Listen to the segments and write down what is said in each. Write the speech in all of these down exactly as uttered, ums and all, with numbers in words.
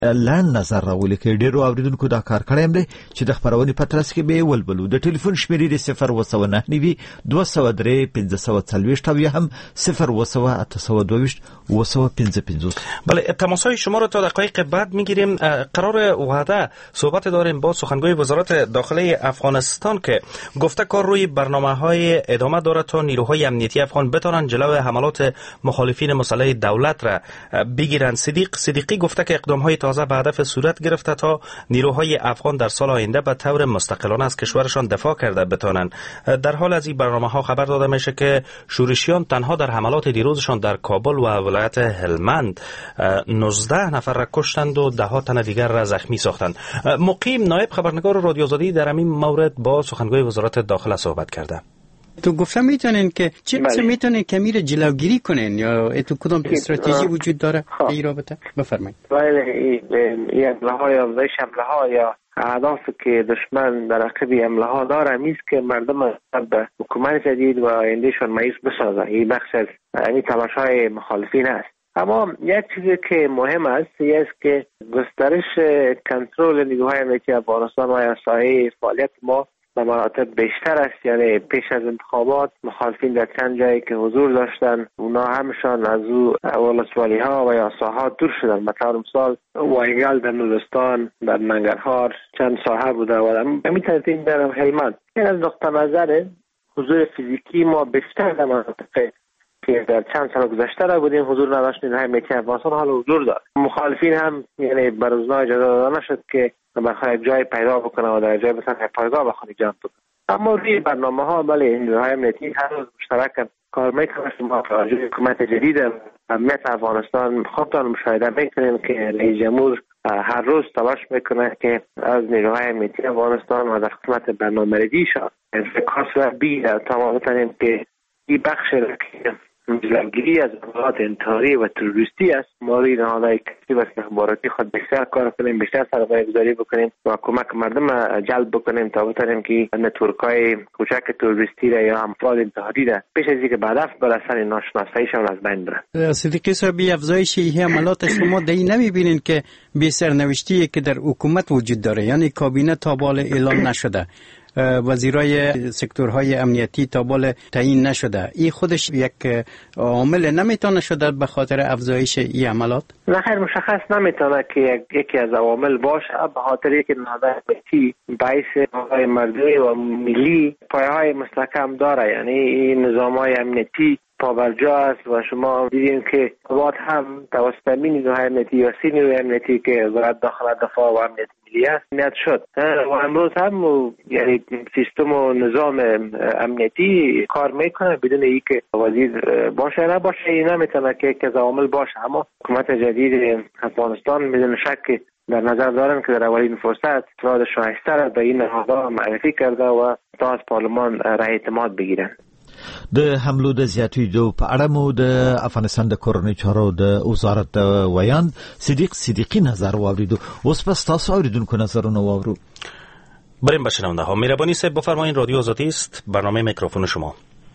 لاند نظر راولي کې ډیرو اوریدونکو دا کار کړی دی چې د خبرونې په ترڅ کې به ولبلو د ټلیفون شمیرې صفر و سو نه نوي دوه سو درې پنځه سو څلوېښت او یا هم صفر و سو اته سو دویشت و سو پنځه پنځوس. بله، تماس‌های شما رو تا دقایق بعد میگیریم. قرار وعده صحبت داریم با سخنگوی وزارت داخله افغانستان که گفته کار روی برنامه‌های ادامه داره تا نیروهای امنیتی افغان بتونن جلوی حملات مخالفین مسلح دولت را بگیرن. صدیق صدیقی گفته که اقدام‌های تازه به هدف صورت گرفته تا نیروهای افغان در سال آینده به طور مستقلانه از کشورشان دفاع کرده بتونن. در حال از این برنامه‌ها خبر داده میشه که شورشیان تنها در حملات دیروزشان در کابل و ولایت هلمند نوزده نفر را کشتند و ده ها تن دیگر را زخمی ساختند. مقیم نایب خبرنگار رادیو آزادی در همین مورد با سخنگوی وزارت داخله صحبت کرده. تو گفتم میتونین که چه بله. میتونین که میره جلوگیری کنین یا تو کدام استراتژی وجود داره در این رابطه؟ بفرمایید. بله، این حمله های افزایش حمله ها یا اهدافی که دشمن در عقب حمله ها داره میست که مردم به حکومت جدید و آیندهشان مایوس بسازه. این بخش از این تلاش‌های مخالفین است. اما یک چیزی که مهم است این است که گسترش کنترل نیروهای امنیتی افغانستان و ساحه فعالیت ما به مراتب بیشتر است. یعنی پیش از انتخابات مخالفین در چند جایی که حضور داشتن اونا همشان از او ولسوالی ها و یا ساحات دور شدن. مثلا مثال وایگل در نورستان، در ننگرهار چند ساحه بوده و همین ترتیب در هلمند. این از نقطه نظر حضور فیزیکی ما بیشتر در مناطق که در چند سال گذشته را بودیم حضور نداشت، نیروهای امنیتی افغانستان حال حضور دارد. مخالفین هم یعنی بر روزنا اجازه داده نشد که بخواه جای پیدا بکنه و در جای مثلا پایگاه بخواه جمع بکنه. اما روی برنامه ها بله نیروهای امنیتی هر روز مشترک کار میکنه. ما توجه حکومت جدید امنیت افغانستان خودتان مشاهده میکنیم که رئیس جمهور هر روز تلاش میکنه که از نیروهای امنیتی افغانستان و در خدمت برنامه‌ریزیشان انعکاس و بگیره تا ما بتانیم که این بخش که جلوگیری از عملات انتحاری و تروریستی است ما روی نهادهای کسی و اخباراتی خود بیشتر کار کنیم، بیشتر سرمایه گذاری بکنیم و کمک مردم جلب بکنیم تا بتانیم که نتورک‌های کوچک تروریستی را یا افراد انتحاری را پیش از اینکه به هدف برسن ناشناساییشان از بین برن. صدیقی صاحب، افزایش این حملات شما دی نمیبینین که بی سرنوشتی که در حکومت وجود داره؟ یعنی کابینه تا بال اعلام نشده، وزیرای سکتورهای امنیتی تا بال تعیین نشده، این خودش یک عامل نمیتونه شده به خاطر افزایش این عملات؟ نه خیر، مشخص نمیتونه که یکی از عوامل باشه به خاطر اینکه نهادهای امنیتی باعث های مردمی و ملی پایه‌های مستحکم داره. یعنی این نظام‌های امنیتی پابرجا است و شما دیدین که قوات هم توسط نیروهای امنیتی یا سی نیروی امنیتی که وزارت داخله دفاع و امنیت ملی است نیت شد و امروز هم یعنی سیستم و نظام امنیتی کار میکنه بدون اینکه وزیر باشه نه باشه. این نمیتونه که یک از عوامل باشه. اما حکومت جدید افغانستان بدون شک در نظر دارن که در اولین فرصت افراد شایسته را به این نهادها معرفی کرده و تا از پارلمان رای اعتماد بگیرن. د حملو د زیاتېدو په اړه مو د افغانستان د کورنۍ چارو د وزارت د ویاند صدیق صدیقی نظر واوریدو. اوس پس تاسو اوریدونکو نظرونه واورو. بریم به شنونده ها. مهربانی صاحب بفرمایید، رادیو آزادی است، برنامه میکروفون شما.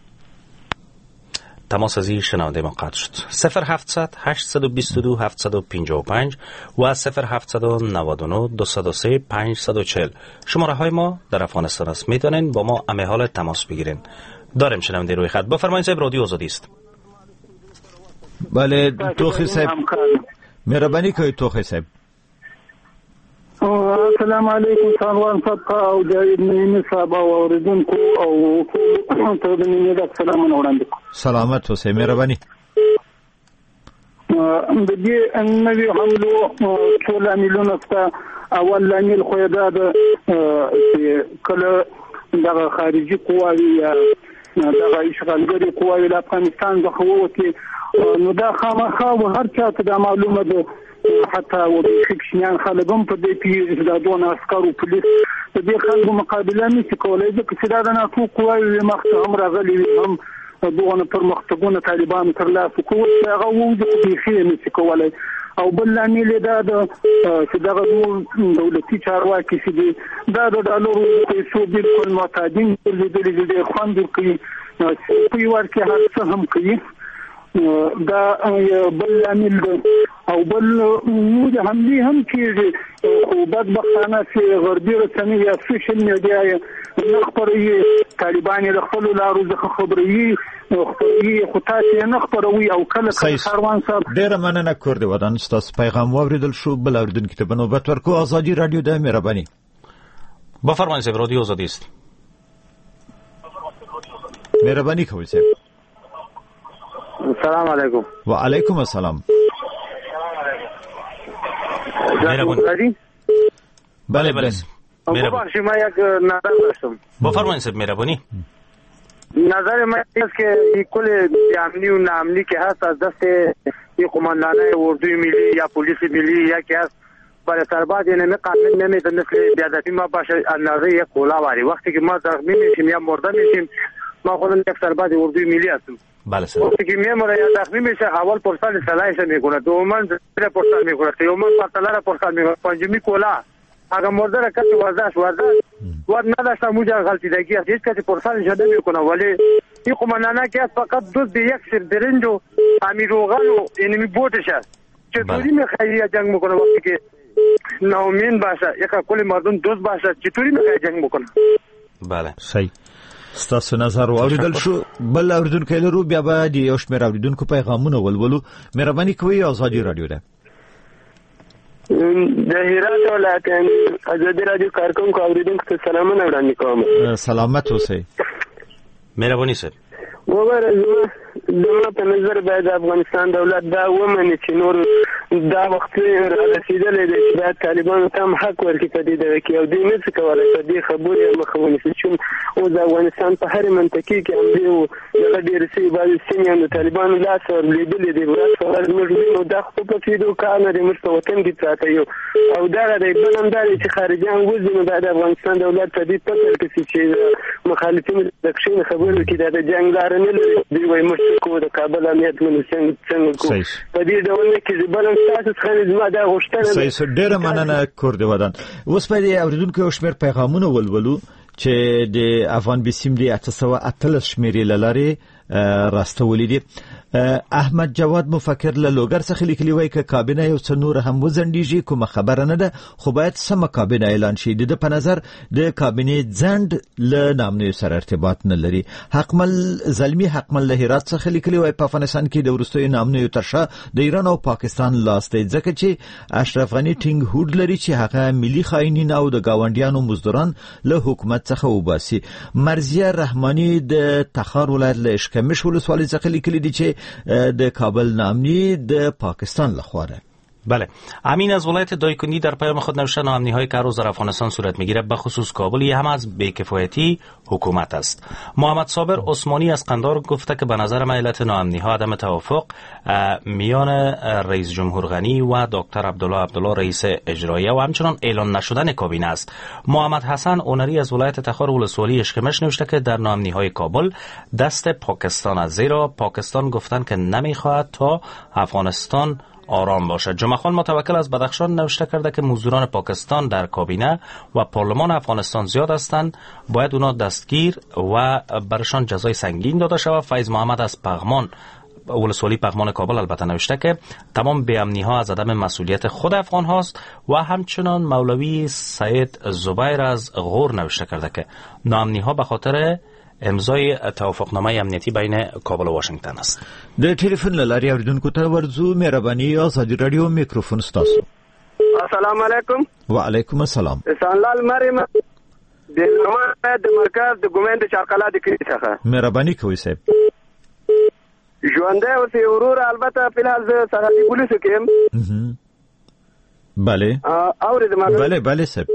تماس از این شنونده ما قطع شد. صفر هفتصد هشتصد و بیست و دو هفتصد و پنجاه و پنج و صفر هفتصد و نود و نه دویست و سه پانصد و چهل شماره های ما در افغانستان است. میتونین با ما همه حال تماس بگیرین. داریم شنونده روی خط. بفرمایید صاحب، رادیو آزادی است. بله توخی صاحب، مهربانی کنید توخی صاحب. السلام علیکم سلام صاحب او د مینې صاحب او اوریدونکو او ټول د مینې د سلام وړاندې کوم. سلامت اوسئ، مهرباني. د دې نوې حملو ټول عاملونه ته اول لامل خو دا د کله دغه خارجي قواوی یا دغه اشغالګري قواوی د افغانستان څخه ووتې نو دا خامخا هر چا ته دا معلومه ده، حتی و فکشنیان خلک هم په دې پیږي چې دا دونه عسکر او پولیس د دې خلکو مقابله نشي کولی، ځکه چې دا د ناټو قواوې مخته هم راغلي وي، هم دغه پرمختګونه طالبانو ترلاسه کول هغه وو چې بیخي نشي کولی. او بل لامل دا د چې دغه دولتي چارواکي چې دي دا د ډالرو پیسو بالکل معتادین دي، د خوند کوي په یو ور کې هر څه هم کوي. دا بل لامل دی او بل نور حملې هم کېږي خو بدبختانه چې غربي رسنۍ یا سوشل میډیا یې نه خپروي طالبان یې د خپلو لارو څخه خبروي خپروي خو تاسې یې نه خپروي او کله کله کاروان صاحب ډېره مننه کور دی ودان ستاسو پیغام واورېدل شو بل اورېدونکي ته به نوبت ورکړو ازادي راډیو د مهرباني بفرمایید صاحب رادیو آزادی است مهرباني کوئ صاحب السلام علیکم و علیکم السلام مهربانی بله بله مهربانی شما یک نظر داشتم بفرمایید صاحب مهربانی نظر من است که این کل امنی و نامنی که هست از دست این قماندانه اردوی ملی یا پلیس ملی یا که هست برای سرباز یعنی قانون نمیده مثل بیادتی ما باشه اندازه یک کولا واری وقتی که ما زخمی میشیم یا مرده میشیم ما خودم یک سرباز اردوی ملی هستم بله سر وقتی که میمونه یا زخمی میشه اول پرسال سلایش میکنه دوما زیر پرسال میکنه سوما پرسال پرسال میکنه پنجمی کولا اگر مرده را کسی ورداش ورداش ورد نداشته موجه غلطیدگی است هیچ کسی پرسال شده میکنه ولی این قماندانه که فقط دوست به یک سر برنج و امیر روغن و اینمی بوتش است چطوری میخوایی جنگ میکنه وقتی که ناامین باشه یک کل مردم دوست باشه چطوری میخوایی جنگ بکنه بله صحیح ستاسو نظر واوریدل شو بل اوریدونکو لرو بیا به د یو شمېر اوریدونکو پیغامونه ولولو مهرباني کوئ ازادي راډیو ده د هرات ولایت ازادي راډیو کارکونکو اوریدونکو ته سلامونه وړاندې کوم سلامت اوسئ مهرباني صاحب وګوره زما زما په نظر باید افغانستان دولت دا ومني چې نور دا وخت رسیدلی دی چې باید طالبانو ته هم حق ورکړي په دې ډول کې او دوی نه څه کولی په دې خبرې مخه ونیسي چې اوس د افغانستان په هرې منطقې کې همدې دغه ډېرې سوي بعضې سیمې هم د طالبانو لاس ورلوېدلې دي ورځ په ورځ موږ وینو دا خو په کېدو کار نه دی موږ په وطن کې پراته یو او دغه دی بل هم دا دی چې خارجیان وځي نو باید افغانستان دولت په دې فکر کړي چې مخالفینو د کښېنه خبرې وکړي دا د جنګ لاره نه لري دوی وایي موږ څه کوو د کابل امنیت مونږ څنګه کوو په دې ډول نه کېږي بل هم ستاسو څخه زما دا غوښتنه ده صحیح ډېره مننه کور دې ودان اوس به د اورېدونکو یو شمېر پیغامونه ولولو چې د افغان بیسیم د اته سوه اتلس شمېرې له لارې راستولي دي احمد جواد مفکر له لوګر څخه لیکلي وای ک کابینه یو څه نور هم وزندېږي کومه خبره نه ده خو باید سم کابینه اعلان شي د په نظر د کابینه ځند له نامنوي سره ارتباط نه لري حقمل زلمی حقمل له هرات څخه لیکلي وای په افغانستان کې د ورستوي نامنوي ترشا د ایران او پاکستان لاس دی ځکه چې اشرف غنی ټینګ هوډ لري چې هغه ملي خاینین او د گاونډیانو مزدوران له حکومت څخه وباسي مرزیه رحمانی د تخار ولایت له اشکمش ولسوالۍ څخه لیکلي دي چې د کابل نامنی د پاکستان لخوا ده بله امین از ولایت دایکنی در پیام خود نوشته ناامنی های که روز در افغانستان صورت میگیره به خصوص کابل یه هم از بیکفایتی حکومت است. محمد صابر عثمانی از قندار گفته که به نظر من علت ناامنی ها عدم توافق میان رئیس جمهور غنی و دکتر عبدالله عبدالله رئیس اجراییه و همچنان اعلان نشدن کابینه است. محمد حسن اونری از ولایت تخار ولسوالی اشکمش نوشته که در ناامنی های کابل دست پاکستان است زیرا پاکستان گفتن که نمیخواهد تا افغانستان آرام باشد. جمعه خان متوکل از بدخشان نوشته کرده که مزدوران پاکستان در کابینه و پارلمان افغانستان زیاد هستند باید اونا دستگیر و برشان جزای سنگین داده شود. فیض محمد از پغمان ولسوالی پغمان کابل البته نوشته که تمام بی‌امنی ها از عدم مسئولیت خود افغان هاست و همچنان مولوی سید زبیر از غور نوشته کرده که ناامنی ها به خاطر امضای توافقنامه امنیتی بین کابل و واشنگتن است. د ټلیفون لاري اوریدونکو ته ورځو مهرباني ازادي رادیو میکروفون ستاسو. السلام علیکم. وعلیکم السلام. احسانلال مریم د نومه د مرکز د ګومند چارقلا د کلی څخه. مهرباني کوئ صاحب. ژوندې اوسې ورور البته فلحال زه سرحدي پولیسو کې یم. بله. اورېدم. بله بله صاحب.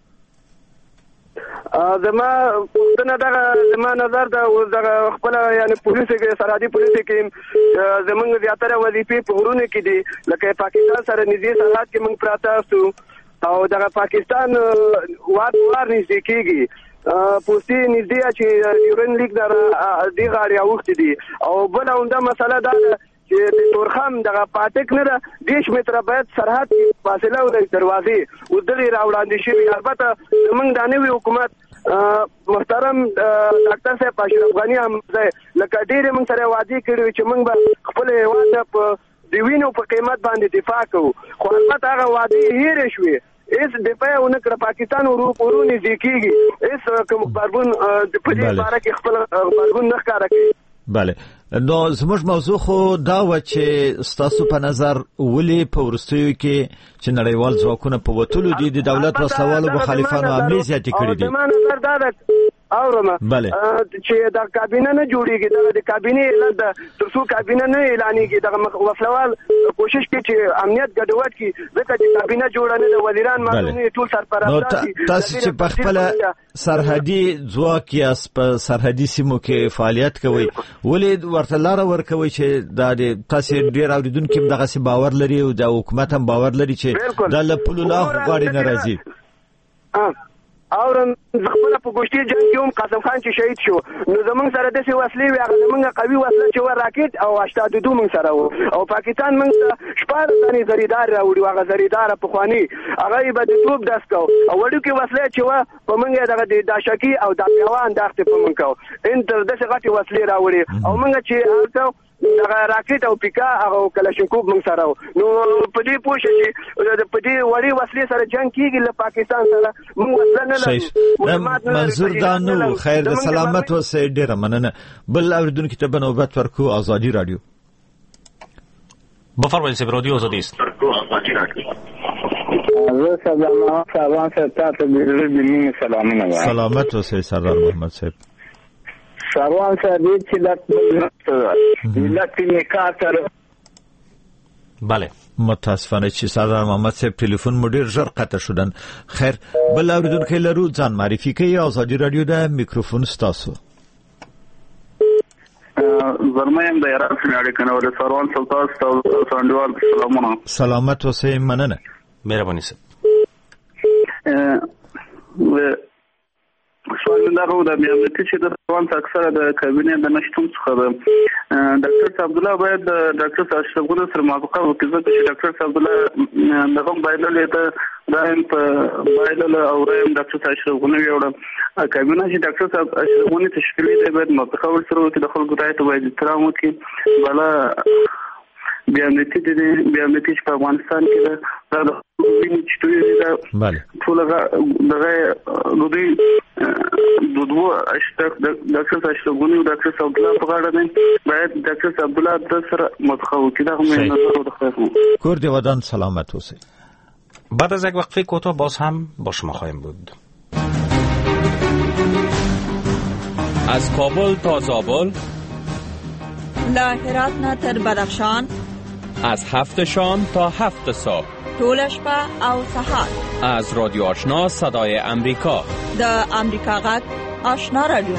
زما پوښتنه دغه زما نظر د دغه خپل یعنی پولیسو کې سرحدي پولیسو کې زمونږ زیاتره وظیفې په غرونو کې دي لکه پاکستان سره نږدې سرحد کې موږ پراته یو او دغه پاکستان واد وار نږدې کېږي پوسټي نږدې چې یورین لیک در دې غاړې اوښتې دي او بل همدا مسله دا چې د تورخم دغه پاتک نه ده دیش متره باید سرحد فاصله ولري دروازې ودغې راوړاندې شوي البته زمونږ د نوي حکومت محترم ډاکټر صاحب اشرف غنی هم لکه ډېرې موږ سره وعدې کړې چې موږ به خپل هېواد په د وینو په قیمت باندې دفاع کوو، خو البته هغه وعدې هېرې شوې. اس دفاع ونه کړه، پاکستان ورو نږدې کېږي، اس کوم غبرګون په دې باره کې خپل غبرګون نه ښکاره کوي. بله، نو زموږ موضوع خو دا و چې ستاسو په نظر ولې په وروستیو کې چې نړیوال ځواکونه په وتلو دي د دولت وسلوالو مخالفانو حملې زیاتې کړي دي. زما نظر دا ده اورمه چې دا کابینه نه جوړیږي، دا د کابینه اعلان ده، تر څو کابینه نه اعلانېږي دغه وسلوال کوشش کوي چې امنیت ګډوډ کړي، ځکه چې کابینه جوړه نه ده، وزیران معلومه ټول سرپرستان دي. تاسو چې په خپل سرحدي ځواک یا په سرحدي سیمو کې فعالیت کوي، ولې ورته لار ورکوي چې دا تاسو ډیر اوریدونکو هم دغه سی باور لري او د حکومت هم باور لري چې د لپلو لا غواړي نه راځي؟ او خپل په ګوشتي جنگ کې هم قاسم خان چې شهید شو، نو زمونږ سره داسې وسلې وي، هغه زمونږ قوي وسله چې و راکټ او هشتاد و دو موږ سره و، او پاکستان موږ ته شپاړس دانې زریدار راوړي، هغه زریداره پخواني هغه یې به د توپ ډز کو، او وړوکې وسلې چې وه په موږ یې دغه د داشکي او د پیاوه انداختې په موږ کو، ان تر داسې غټې وسلې راوړي، او موږ چې هلته دغه راکټ او پیکا او کلاشینکوف موږ سره و. نو په دې پوه شئ چې په دې وړې وسلې سره جنګ کېږي له پاکستان سره، موږ وسله نه لرو. منظور دا نو خیر د سلامت اوسئ، ډېره مننه. بل اوریدونکي ته به نوبت ورکو. آزادی رادیو، بفرمایید. صاحب رادیو آزادی است. زه سلام سلام ستاسو د دې سلامونه وایم. سلامت اوسئ سردار محمد صاحب. سروان صاحب چې لکه لکه نکاح سره بله، متاسفانه چې سردار محمد صاحب ټلیفون مو ډیر ژر قطع شدن. خیر، بل اوریدونکي لرو، ځان معرفي کوي. آزادی رادیو د میکروفون ستاسو. زرمایم د یاره سناړي کنه ول سروان سلطان ستاسو سندوال سلامونه. سلامت اوسئ، مننه. مهرباني صاحب. سوال دا غو د امنیتي چې د روان اکثره د کابینه د نشټون څخه ده. ډاکټر عبد الله باید ډاکټر اشرف غنی سره موافقه وکړي، چې ډاکټر عبد الله دغه بایلل ته رایم په بایلل او رایم ډاکټر اشرف غنی وړه کابینه چې ډاکټر اشرف غنی تشکیل دی باید موافقه ورسره وکړي، د خلکو رایې ته باید احترام وکړي. بل بیا امنیتي دي بیا امنیتي په افغانستان کې ده دا ویني چې دوی بله ټول دغه دوی د دوه اشتراک د ډاکټر اشرف غنی او ډاکټر عبد الله په غاړه دی، باید ډاکټر عبد الله د سره متخو کې دا هم نظر ودخل. کور دی ودان سلامت اوسئ. بعد از یک وقفه کوتاه باز هم با شما خواهیم بود. از کابل تا زابل، له هرات نه تر بدخشان، از هفت شام تا هفت صبح، ټول شپه او سهار، از رادیو آشنا صدای امریکا، د امریکا غږ آشنا رادیو.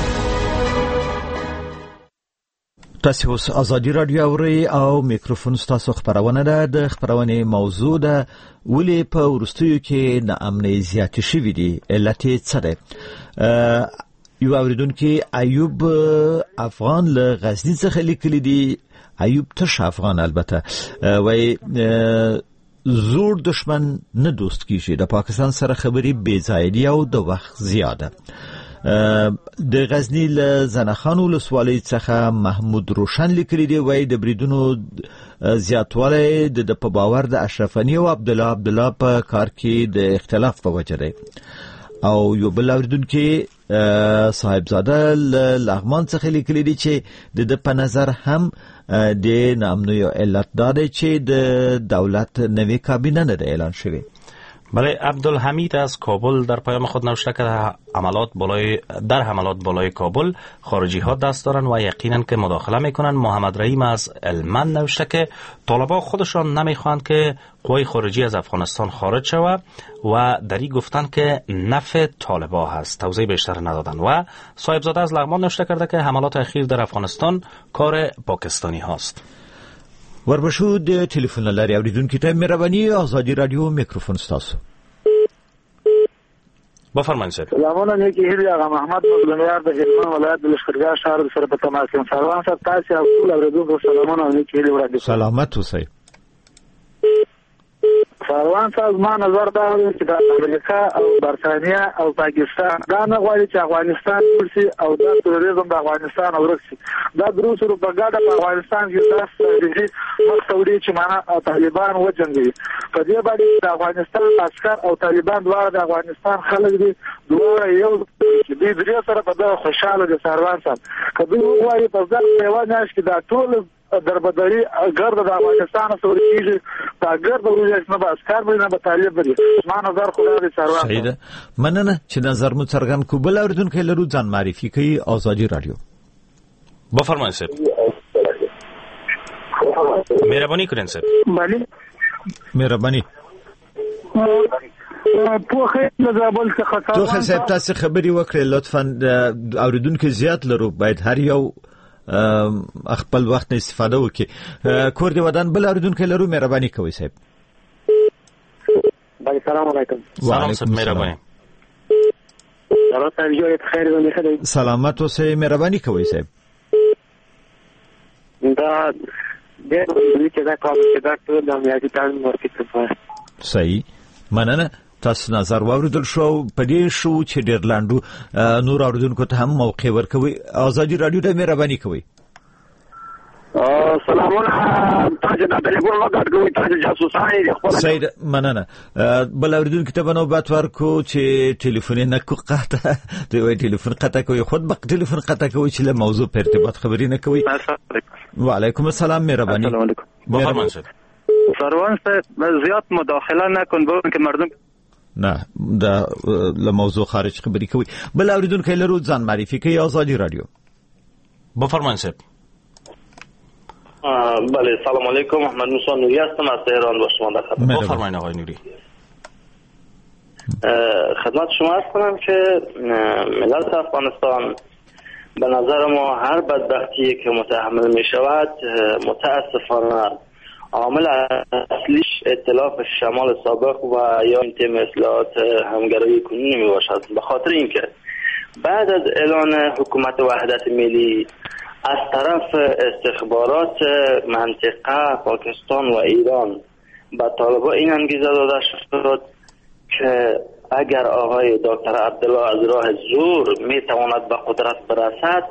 تاسو اوس آزادی رادیو اورئ او میکروفون ستاسو خبرونه ده. د خبرونه موضوع ده ولې په ورستیو کې ناامنۍ زیاتې شوې دي، علت یې څه ده؟ یو اوریدونکي ایوب افغان له غزنی څخه لیکلی دی. ایوب تش افغان البته وای زور دشمن نه دوست کیږي، د پاکستان سره خبري بې ځای دی او د وخت زیاده. د غزنی له زنخان ولسوالۍ څخه محمود روشن لیکلی دی. وای د بریدونو زیاتوالی د په باور د اشرف غنی او عبد الله عبد الله په کار کې د اختلاف په وجه دی. او یو بل اوریدونکي صاحبزاده لغمان څخه لیکلی دی چې د په نظر هم د نامنوي علت داده چې د دولت نوی کابینه نه اعلان شوی. بله، عبدالحمید از کابل در پیام خود نوشته که حملات بالای در حملات بالای کابل خارجی ها دست دارن و یقینا که مداخله میکنن. محمد رحیم از علمان نوشته که طالبان خودشان نمیخواند که قوای خارجی از افغانستان خارج شود و دری گفتن که نفع طالبان هست، توضیح بیشتر ندادن. و صاحبزاده از لغمان نوشته کرده که حملات اخیر در افغانستان کار پاکستانی هاست. وربشو د ټلیفون لاري اوریدونکو ته مهرباني. آزادی رادیو میکروفون ستاسو. بفرمایئ. سلامونه نیکی هیله هغه محمد مظلومیار د هلمند ولایت د لشکرګاه شهر سره په تماس کې سلام صاحب تاسو او ټول اوریدونکو سلامونه نیکی هیله وړاندې. سلامت اوسئ. سروان صاحب ما نظر دا دی چې د امریکا او برتانیا او پاکستان دا نه غواړي چې افغانستان ورسي او دا تروریزم د افغانستان ورسي. دا دروس ورو په ګډه په افغانستان کې داس ستراتیژي مخاوري چې معنا طالبان وجنګي. په دې باندې د افغانستان عسكر او طالبان دواړه د افغانستان خلک دي، دواړه یو چې دې درې سره په دغه خوشاله دي. سروان صاحب کله وایي په ځل پیوان ناش کې دا ټول دربدري ګرد د افغانستان سره کیږي، دا ګرد ورځ نه بس کار نه به طالب دی. ما نظر خدا دې سروان صحیح ده. مننه چې نظر مو څرګند کو. بل اوریدونکو لرو ځان معرفي کوي. آزادی رادیو بفرمایید صاحب. مهرباني کړئ صاحب. بله مهرباني. پوخه زابل څخه توخه صاحب تاسو خبري وکړئ لطفا. اوریدونکو زیات لرو، باید هر یو خپل وخت نه استفاده وکړي. کور دی ودان. بل اوریدونکو لرو، مهرباني کوئ صاحب. بله سلام علیکم. سلام صاحب مهرباني. سلام صاحب جوړ خیر ونه خدای. سلامت اوسئ، مهرباني کوئ صاحب. دا د دې چې دا کوم چې دا ټول د امنیتي تړون ورکړي. صحیح. مننه. تاسو نظر واوریدل شو. په دې شو چې ډیرلاندو نور اوریدونکو ته هم موقع ورکوي. آزادی رادیو ته مهرباني کوئ. سلامونه. تاسو د ټلیفون وکړ کوي تاسو جاسوسانه دي خپل. صحیح. مننه. بل اوریدونکو ته نوبت ورکو چې ټلیفون نه کو قطع دوی وایي ټلیفون قطع کوي، خود به ټلیفون قطع کوي چې له موضوع په ارتباط خبرې نه کوي. وعلیکم السلام. مهرباني. السلام علیکم. بفرمایید صاحب. سروان صاحب زیات مداخله نکن بون که مردم نه دا له موضوع خارج خبرې کوي. بل اوریدونکو لرو ځان معرفي کوي. آزادی رادیو بفرمایید صاحب. بله سلام علیکم. محمد موسی نوری هستم از تهران با شما در خدمت. بفرمایید آقای نوری. خدمت شما عرض کنم که ملت افغانستان به نظر ما هر بدبختی که متحمل می شود متاسفانه عامل اصلیش ائتلاف شمال سابق و یا این تیم اصلاحات همگرایی کنونی می باشد. به خاطر اینکه بعد از اعلان حکومت وحدت ملی از طرف استخبارات منطقه پاکستان و ایران به طالبان این انگیزه داده شد که اگر آقای دکتر عبدالله از راه زور می تواند به قدرت برسد،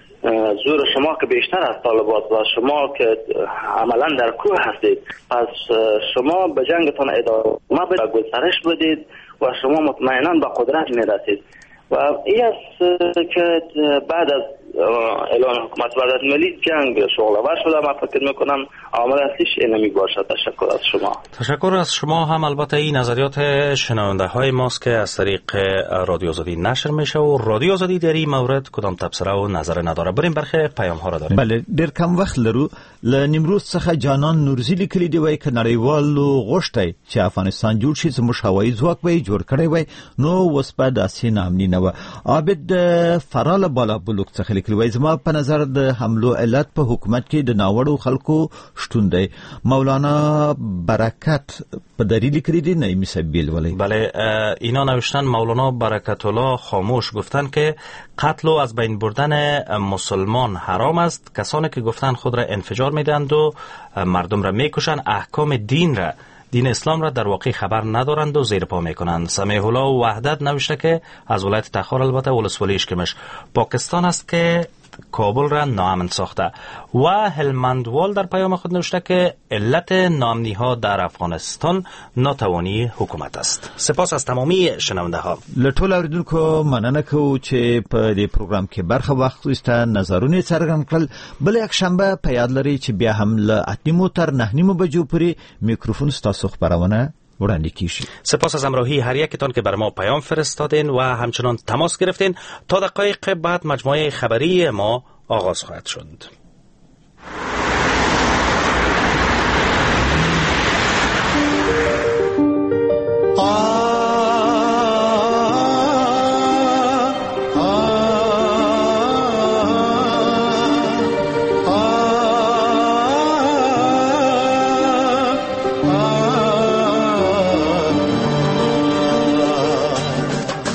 زور شما که بیشتر از طالبات و شما که عملا در کوه هستید، پس شما به جنگتان ادامه بدید و گسترش بدید و شما مطمئنا به قدرت می رسید. و این است که بعد از اعلان حکومت وحدت ملی جنگ شغل‌آور شده. من فکر میکنم عامل اصلیش اینمی باشد. تشکر از شما. تشکر از شما هم. البته این نظریات شنونده های ماست که از طریق رادیو آزادی نشر میشه و رادیو آزادی در این مورد کدام تبصره و نظر نداره. بریم برخه پیام ها را داریم. بله ډیر کم وخت لرو. ل نیمروز څخه جانان نورزی لیکلی دی وای ک نړیوالو غوښتي چې افغانستان جوړ شي، زموږ هوایي ځواک به جوړ کړي وای نو وسپه داسې نامنی نه و. عابد فرال بالا بلوک څخه لیکلی وای زما په نظر د حملو علت په حکومت کې د ناوړو خلکو شتون دی. مولانا برکت په دلیل کړی دی نه میسبیل ولی. بله اینا نوشتن مولانا برکت الله خاموش گفتن که قتل و از بین بردن مسلمان حرام است. کسانی که گفتن خود را انفجار میدند و مردم را میکشند احکام دین را دین اسلام را در واقع خبر ندارند و زیر پا میکنند. سمیح الله و وحدت نوشته که از ولایت تخار البته ولسوالی اشکمش پاکستان است که کابل را ناامن ساخته. و هلمندوال در پیام خود نوشته که علت ناامنی ها در افغانستان ناتوانی حکومت است. سپاس از تمامی شنونده ها. لټول اوریدونکو مننه کوو چې په دې پروګرام کې برخه واخیسته، نظرونه څرګند کړل. بل یک شنبه په یاد لري چې بیا هم له اتنیمو تر نهنیمو بجو پورې میکروفون ستاسو خبرونه وړاندې کیږي. سپاس از همراهی هر یکتان که بر ما پیام فرستادین و همچنان تماس گرفتین. تا دقایق بعد مجموعه خبری ما آغاز خواهد شد.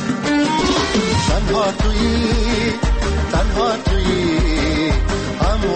تنها تویی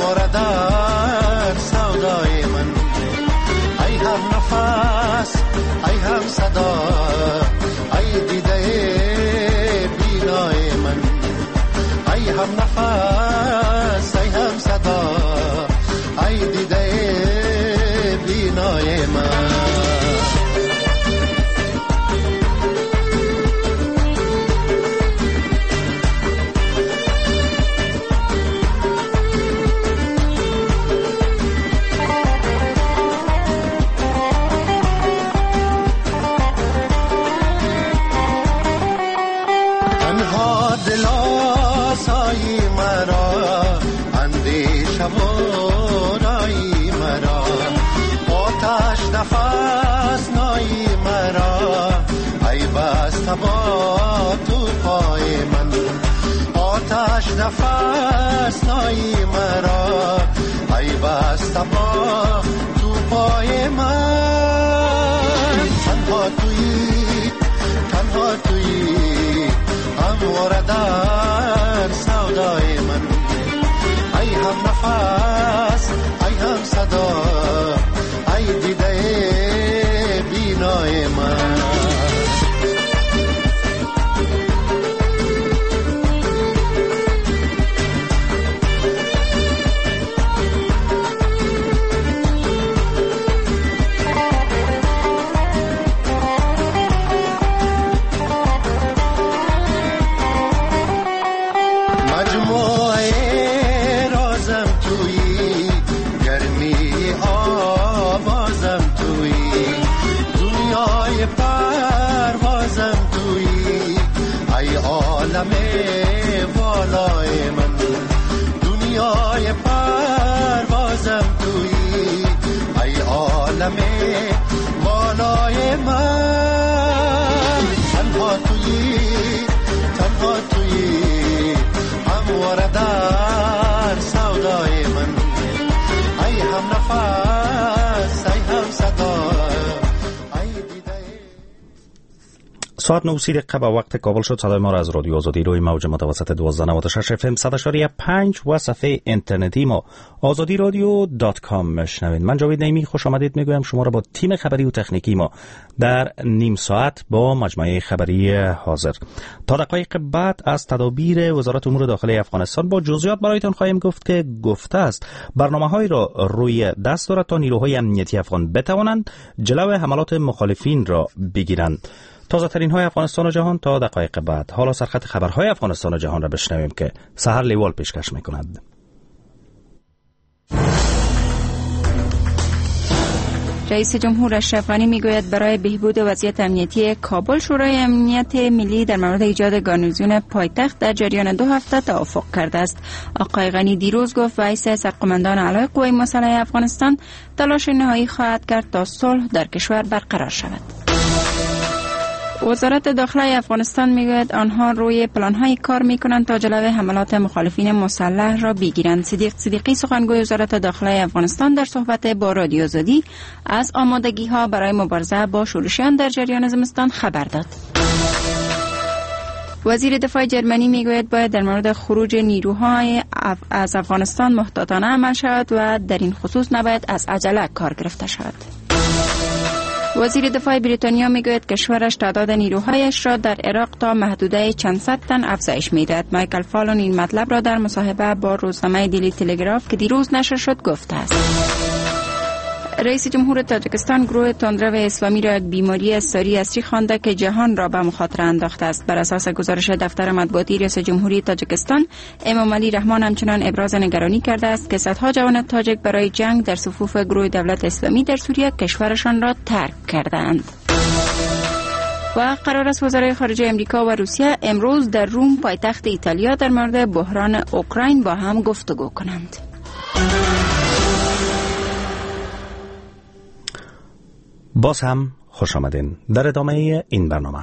تبا تو پای من، آتش نفس نایی مرا، ای بس تبا تو پای من. تنها تویی تنها تویی همواره در سودای من، ای هم نفس ای هم صدا، ای دیده بینای من. بالای من، دنیای پروازم تویی، ای عالم بالای من. تنها تویی تنها تویی همواره در سودای من، ای هم نفس ای هم صدا، ای دیده. ساعت نه دقیقه به وقت کابل شد. صدای ما را از رادیو آزادی روی موج متوسط دوازده نود و شش اف ام صد و شش و پنج و صفحه اینترنتی ما آزادی رادیو دات کام میشنوید. من جاوید نعیمی خوش آمدید میگویم شما را با تیم خبری و تکنیکی ما در نیم ساعت با مجموعه خبری حاضر. تا دقایق بعد از تدابیر وزارت امور داخلی افغانستان با جزئیات برایتان خواهیم گفت که گفته است برنامه‌هایی را روی دست دارد تا نیروهای امنیتی افغان بتوانند جلو حملات مخالفین را بگیرند. تازه ترین های افغانستان و جهان تا دقایق بعد. حالا سرخط خبرهای افغانستان و جهان را بشنویم که سحر لیوال پیشکش میکند. رئیس جمهور اشرف غنی میگوید برای بهبود وضعیت امنیتی کابل شورای امنیت ملی در مورد ایجاد گارنیزون پایتخت در جریان دو هفته توافق کرده است. آقای غنی دیروز گفت رئیس سرقماندان اعلی قوای مسلحه افغانستان تلاش نهایی خواهد کرد تا صلح در کشور برقرار شود. وزارت داخله افغانستان میگوید آنها روی پلان‌های کار میکنند تا جلوی حملات مخالفین مسلح را بگیرند. صدیق صدیقی سخنگوی وزارت داخله افغانستان در صحبت با رادیو آزادی از آمادگی‌ها برای مبارزه با شورشیان در جریان زمستان خبر داد. وزیر دفاع جرمنی میگوید باید در مورد خروج نیروهای اف... از افغانستان محتاطانه عمل شود و در این خصوص نباید از عجله کار گرفته شود. وزیر دفاع بریتانیا میگوید کشورش تعداد نیروهایش را در عراق تا محدوده چند صد تن افزایش میدهد. مایکل فالون این مطلب را در مصاحبه با روزنامه دیلی تلگراف که دیروز نشر شد گفته است. رئیس جمهور تاجیکستان گروه تندرو اسلامی را یک بیماری ساری اصری خوانده که جهان را به مخاطره انداخته است. بر اساس گزارش دفتر مطبوعاتی رئیس جمهوری تاجیکستان امام علی رحمان همچنان ابراز نگرانی کرده است که صدها جوان تاجیک برای جنگ در صفوف گروه دولت اسلامی در سوریه کشورشان را ترک کردند. و قرار است وزرای خارجه امریکا و روسیه امروز در روم پایتخت ایتالیا در مورد بحران اوکراین با هم گفتگو کنند. باز هم خوش آمدین در ادامه این برنامه.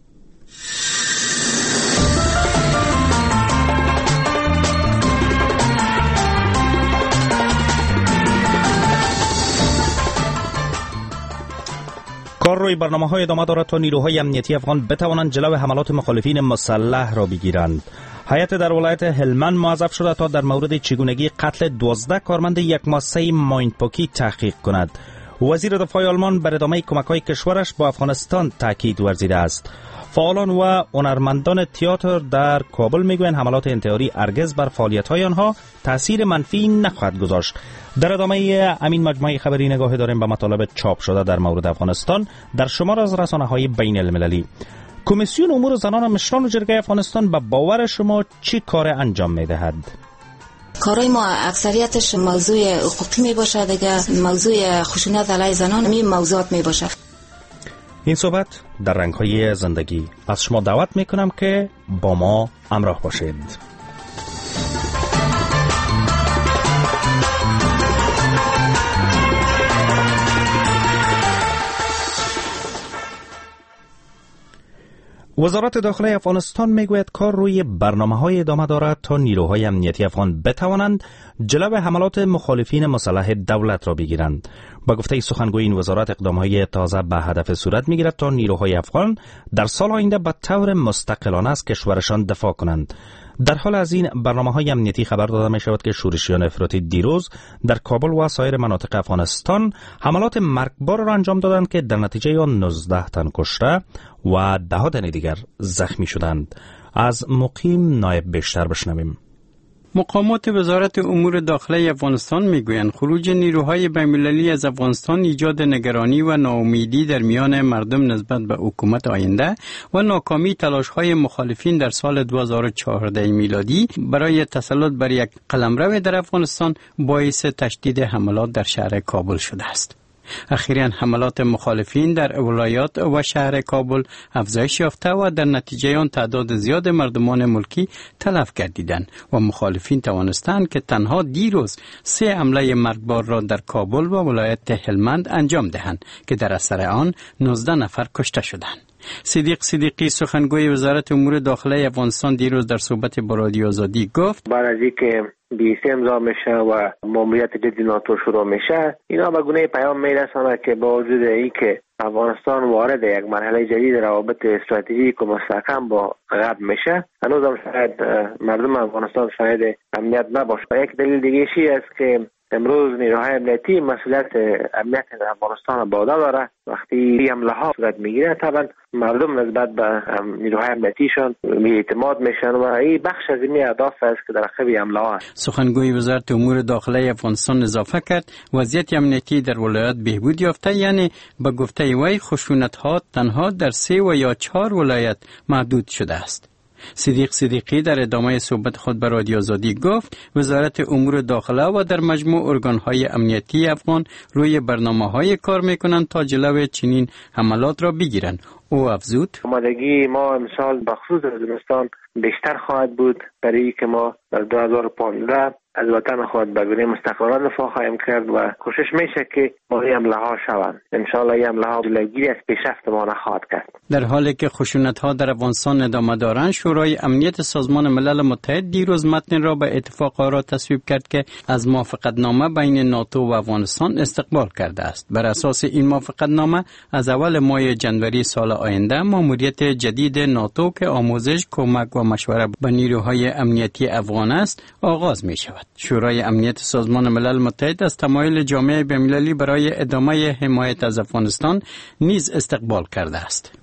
کار روی برنامه‌های ادامه دارد تا نیروهای امنیتی افغان بتوانند جلو حملات مخالفین مسلح را بگیرند. هیئت در ولایت هلمند موظف شده تا در مورد چگونگی قتل دوازده کارمند یک مؤسسه مایندپاکی تحقیق کند. وزیر دفاع آلمان بر ادامه کمک‌های کشورش با افغانستان تاکید ورزیده است. فعالان و هنرمندان تئاتر در کابل میگویند حملات انتحاری هرگز بر فعالیت‌های آنها تأثیر منفی نخواهد گذاشت. در ادامه امین مجموعه خبری نگاه داریم به مطالب چاپ شده در مورد افغانستان در شمار از رسانه‌های بین المللی. کمیسیون امور زنان مشران جرگه افغانستان به باور شما چی کار انجام می‌دهد؟ کارای ما اکثریتش موضوع حقوقی می باشه، دیگه موضوع خشونت علیه زنان می موضوعات می باشه. این صحبت در رنگ‌های زندگی. از شما دعوت میکنم که با ما همراه باشید. وزارت داخله افغانستان میگوید کار روی برنامه‌های ادامه دارد تا نیروهای امنیتی افغان بتوانند جلو حملات مخالفین مسلح دولت را بگیرند. با گفته سخنگوی این وزارت اقدام‌های تازه به هدف صورت می‌گیرد تا نیروهای افغان در سال آینده به طور مستقلانه از کشورشان دفاع کنند. در حال از این برنامه‌های امنیتی خبر داده می‌شود که شورشیان افراطی دیروز در کابل و سایر مناطق افغانستان حملات مرگبار را انجام دادند که در نتیجه آن نوزده تن کشته و ده تن دیگر زخمی شدند. از مقیم نایب بیشتر بشنویم. مقامات وزارت امور داخله افغانستان میگویند خروج نیروهای بین‌المللی از افغانستان ایجاد نگرانی و ناامیدی در میان مردم نسبت به حکومت آینده و ناکامی تلاش‌های مخالفین در سال دو هزار و چهارده میلادی برای تسلط بر یک قلمرو در افغانستان باعث تشدید حملات در شهر کابل شده است. اخیراً حملات مخالفین در ولایات و شهر کابل افزایش یافته و در نتیجه آن تعداد زیاد مردمان ملکی تلف گردیدند و مخالفین توانستند که تنها دیروز سه حمله مرگبار را در کابل و ولایت هلمند انجام دهند که در اثر آن نوزده نفر کشته شدند. صدیق صدیقی سخنگوی وزارت امور داخله افغانستان دیروز در صحبت با رادیو آزادی گفت بعد از اینکه بی‌سی امضا میشه و ماموریت جدید ناتو شروع میشه اینا به گونه پیام میرسونه که با وجود اینکه افغانستان وارد یک مرحله جدید روابط استراتژیک و مستحکم با غرب میشه هنوز هم شاید مردم افغانستان شاید امنیت نباشه. یک دلیل دیگه چی است که امروز نیروهای امنیتی مسئولیت امنیت افغانستان به عهده داره. وقتی حمله ها صورت میگیره طبعا مردم نسبت به نیروهای امنیتیشان بی‌اعتماد میشن و این بخش از این اهداف است که در عقب حمله ها است. سخنگوی وزارت امور داخله افغانستان اضافه کرد وضعیت امنیتی در ولایات بهبود یافته، یعنی به گفته وی خشونت ها تنها در سه و یا چهار ولایت محدود شده است. صدیق صدیقی در ادامه صحبت خود به رادیو آزادی گفت وزارت امور داخله و در مجموع ارگان‌های امنیتی افغان روی برنامه‌های کار می‌کنند تا جلوی چنین حملات را بگیرند. او افزود آمادگی ما امسال بخصوص از زمستان بیشتر خواهد بود برای که ما در دو هزار و پانزده از وطن خود به گونه مستقلانه دفاع خواهیم کرد و کوشش میشه که ما این حمله ها شوند. انشالله این حمله ها جلوگیری از پیشرفت ما نخواهد کرد. در حالی که خشونت ها در افغانستان ادامه دارند، شورای امنیت سازمان ملل متحد دیروز متن را به اتفاق آرا تصویب کرد که از موافقتنامه بین ناتو و افغانستان استقبال کرده است. بر اساس این موافقتنامه از اول ماه جنوری سال آینده ماموریت جدید ناتو که آموزش، کمک و مشوره به نیروهای امنیتی افغان است آغاز می شود. شورای امنیت سازمان ملل متحد از تمایل جامعه بین‌المللی برای ادامه حمایت از افغانستان نیز استقبال کرده است.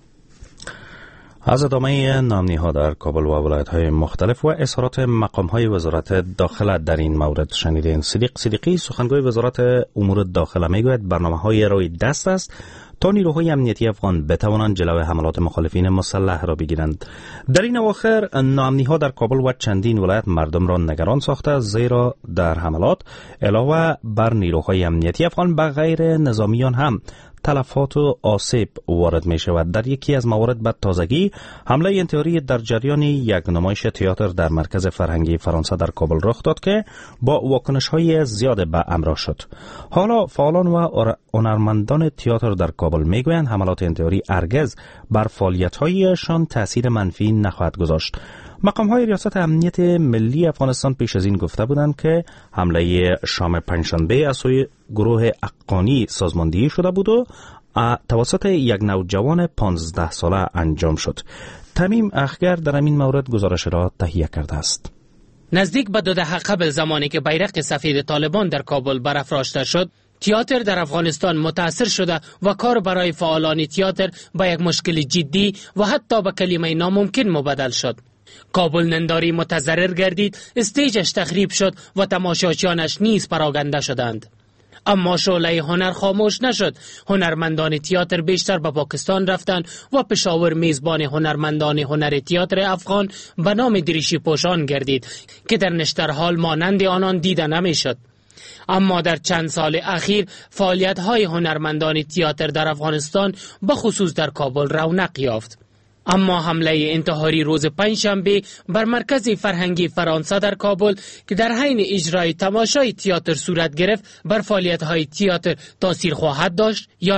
از ادامه نامنی‌ها در کابل و ولایت‌های مختلف و اظهارات مقام‌های وزارت داخله در این مورد شنیدین. صدیق صدیقی سخنگوی وزارت امور داخله میگوید برنامه‌های روی دست است تا نیروهای امنیتی افغان بتوانند جلوی حملات مخالفین مسلح را بگیرند. در این اواخر ناامنی‌ها در کابل و چندین ولایت مردم را نگران ساخته، زیرا در حملات علاوه بر نیروهای امنیتی افغان به غیر نظامیان هم تلفات و آسیب وارد می شود. در یکی از موارد به تازگی حمله انتحاری در جریان یک نمایش تئاتر در مرکز فرهنگی فرانسه در کابل رخ داد که با واکنش‌های زیاد به همراه شد. حالا فعالان و هنرمندان تئاتر در کابل میگویند حملات انتحاری هرگز بر فعالیت‌هایشان تأثیر منفی نخواهد گذاشت. مقام‌های ریاست امنیت ملی افغانستان پیش از این گفته بودند که حمله شام پنجشنبه از سوی گروه حقانی سازماندهی شده بود و توسط یک نوجوان پانزده ساله انجام شد. تمیم اخگر در این مورد گزارش را تهیه کرده است. نزدیک به دو دهه قبل زمانی که بیرق سفید طالبان در کابل برافراشته شد، تئاتر در افغانستان متاثر شده و کار برای فعالان تئاتر به یک مشکل جدی و حتی به کلمه ناممکن مبدل شد. کابل ننداری متضرر گردید، استیجش تخریب شد و تماشاچیانش نیز پراگنده شدند. اما شعله هنر خاموش نشد. هنرمندان تئاتر بیشتر به پاکستان رفتند و پشاور میزبان هنرمندان هنر تئاتر افغان به نام دریشی پوشان گردید که در نشترحال مانند آنان دیده نمیشد. اما در چند سال اخیر فعالیت‌های هنرمندان تئاتر در افغانستان به خصوص در کابل رونق یافت. اما حمله انتحاری روز پنجشنبه بر مرکز فرهنگی فرانسه در کابل که در حین اجرای تماشای تئاتر صورت گرفت بر فعالیت‌های تئاتر تاثیر خواهد داشت یا نه؟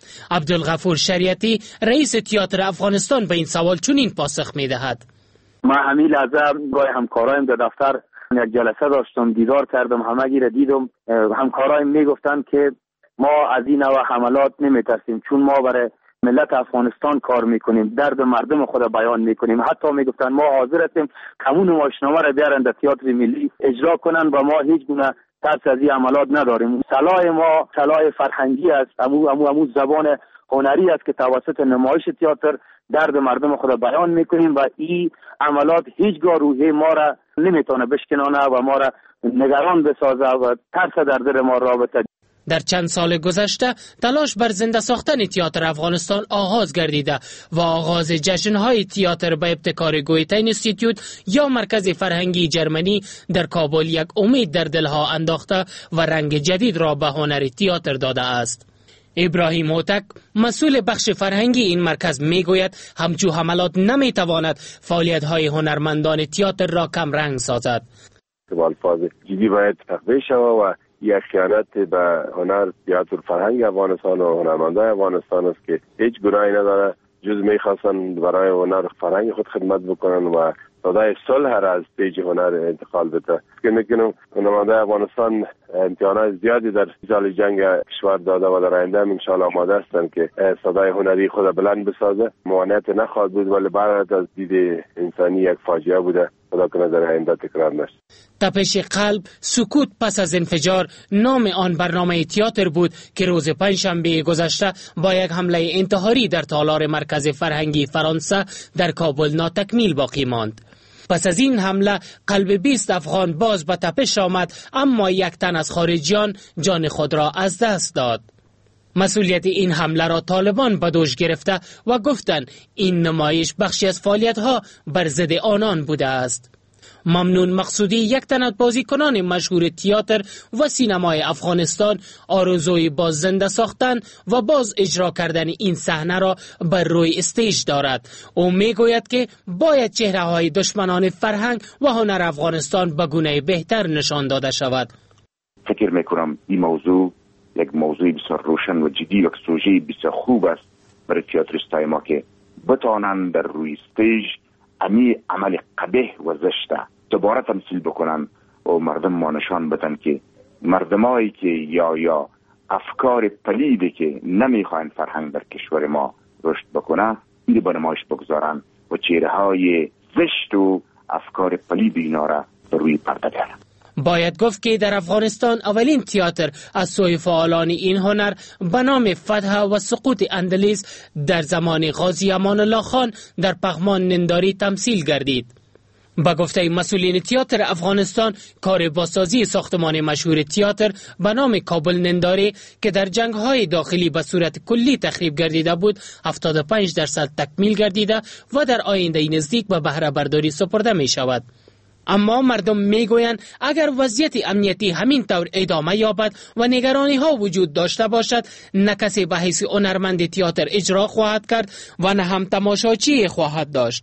عبدالغفور شریعتی رئیس تئاتر افغانستان به این سوال چنین پاسخ می‌دهد. ما همین لحظه گاهی همکارایم در دفتر یک جلسه داشتم، دیدار کردم، همگی را دیدم. همکارایم میگفتند که ما از این نوع حملات نمیترسیم، چون ما برای ملت افغانستان کار میکنیم، درد مردم خود بیان میکنیم. حتی میگفتن ما حاضر هستیم قانون ماشنامه را بیارن در تئاتر ملی اجرا کنن و ما هیچ گونه ترس از این عملات نداریم. سلاح ما سلاح فرهنگی است، امو امو امو زبان هنری است که توسط نمایش تئاتر درد مردم خود بیان میکنیم و این عملات هیچگاه روحی ما را نمیتونه بشکنانه و ما را نگران بسازه و ترس در دل ما رابطه. در چند سال گذشته تلاش بر زنده ساختن تئاتر افغانستان آغاز گردیده و آغاز جشن‌های تئاتر به ابتکار گویته اینستیتوت یا مرکز فرهنگی جرمنی در کابل یک امید در دلها انداخته و رنگ جدید را به هنر تئاتر داده است. ابراهیم هوتک مسئول بخش فرهنگی این مرکز میگوید همچو حملات نمیتواند فعالیت‌های هنرمندان تئاتر را کم رنگ سازد. الفاظ جدی باید تقویه شود و یک خیانت به هنر تئاتر فرهنگ افغانستان و هنرمندان افغانستان است که هیچ گناهی نداره، جز میخواستن برای هنر فرهنگ خود خدمت بکنن و صدای صلح را از پیج هنر انتقال بده. که میکنم هنرمندان افغانستان امتحانات زیادی در سال جنگ کشور داده و در آینده هم انشاءالله آماده هستند که صدای هنری خود بلند بسازه. موانعت نخواهد بود ولی بعد از دید انسانی یک فاجعه بوده، خدا کنه در آینده تکرار نشه. تپش قلب، سکوت پس از انفجار نام آن برنامه تئاتر بود که روز پنجشنبه گذشته با یک حمله انتحاری در تالار مرکز فرهنگی فرانسه در کابل ناتکمیل باقی ماند. پس از این حمله قلب بیست افغان باز به تپش آمد، اما یک تن از خارجیان جان خود را از دست داد. مسئولیت این حمله را طالبان به دوش گرفته و گفتند این نمایش بخشی از فعالیت‌ها بر ضد آنان بوده است. ممنون مقصودی، یک تن از بازیکنان مشهور تئاتر و سینمای افغانستان، آرزوی باز زنده ساختن و باز اجرا کردن این صحنه را بر روی استیج دارد. او میگوید که باید چهره‌های دشمنان فرهنگ و هنر افغانستان به گونه بهتر نشان داده شود. فکر میکنم این موضوع یک موضوع بسیار روشن و جدی و سوژه بسیار خوب است برای تئاتریستای ما که بتوانند در روی استیج امی عمل قبیح و زشته دوباره تمثیل بکنن و مردم ما نشان بدن که مردمایی که یا یا افکار پلیدی که نمیخواین فرهنگ در کشور ما رشد بکنه این به نمایش بگذارن و چهره های زشت و افکار پلید اینا را به روی پرده بیارن. باید گفت که در افغانستان اولین تئاتر از سوی فعالان این هنر به نام فتح و سقوط اندلیس در زمان غازی امان الله خان در پغمان ننداری تمثیل گردید. با گفته مسئولین تئاتر افغانستان، کار بازسازی ساختمان مشهور تئاتر به نام کابل ننداری که در جنگ‌های داخلی به صورت کلی تخریب گردیده بود، هفتاد و پنج درصد تکمیل گردیده و در آینده نزدیک به بهره برداری سپرده می شود. اما مردم میگویند اگر وضعیت امنیتی همین طور ادامه یابد و نگرانی ها وجود داشته باشد، نه کسی به حیث هنرمند تئاتر اجرا خواهد کرد و نه هم تماشاچی خواهد داشت.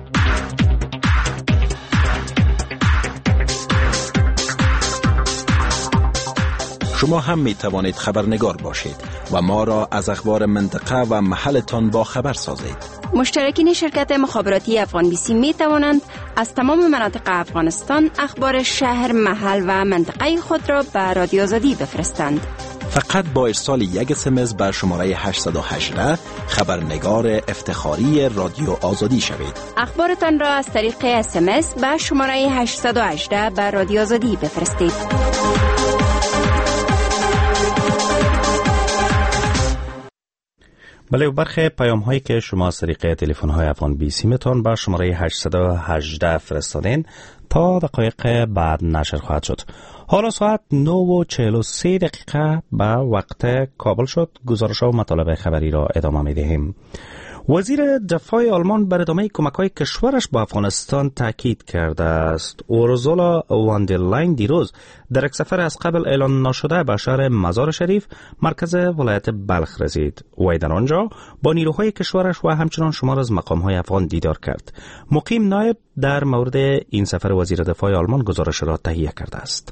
شما هم می توانید خبرنگار باشید و ما را از اخبار منطقه و محلتان با خبر سازید. مشترکین شرکت مخابراتی افغان بی سی می توانند از تمام مناطق افغانستان اخبار شهر، محل و منطقه خود را به رادیو آزادی بفرستند. فقط با ارسال یک اس ام اس به شماره هشت یک هشت خبرنگار افتخاری رادیو آزادی شوید. اخبارتان را از طریق اس ام اس به شماره هشت یک هشت به رادیو آزادی بفرستید. بله، برخی پیام هایی که شما از طریق تلفن های افغان بی سی متان با شماره هشت یک هشت فرستادین تا دقایق بعد نشر خواهد شد. حالا ساعت نه و چهل و سه دقیقه به وقت کابل شد. گزارش و مطالب خبری را ادامه می دهیم. وزیر دفاع آلمان بر ادامه کمک‌های کشورش با افغانستان تاکید کرده است. اورزولا وان در لاین دیروز در یک سفر از قبل اعلان نشده به شهر مزار شریف مرکز ولایت بلخ رسید. وی در آنجا با نیروهای کشورش و همچنان شمار از مقام‌های افغان دیدار کرد. مقیم نایب در مورد این سفر وزیر دفاع آلمان گزارش را تهیه کرده است.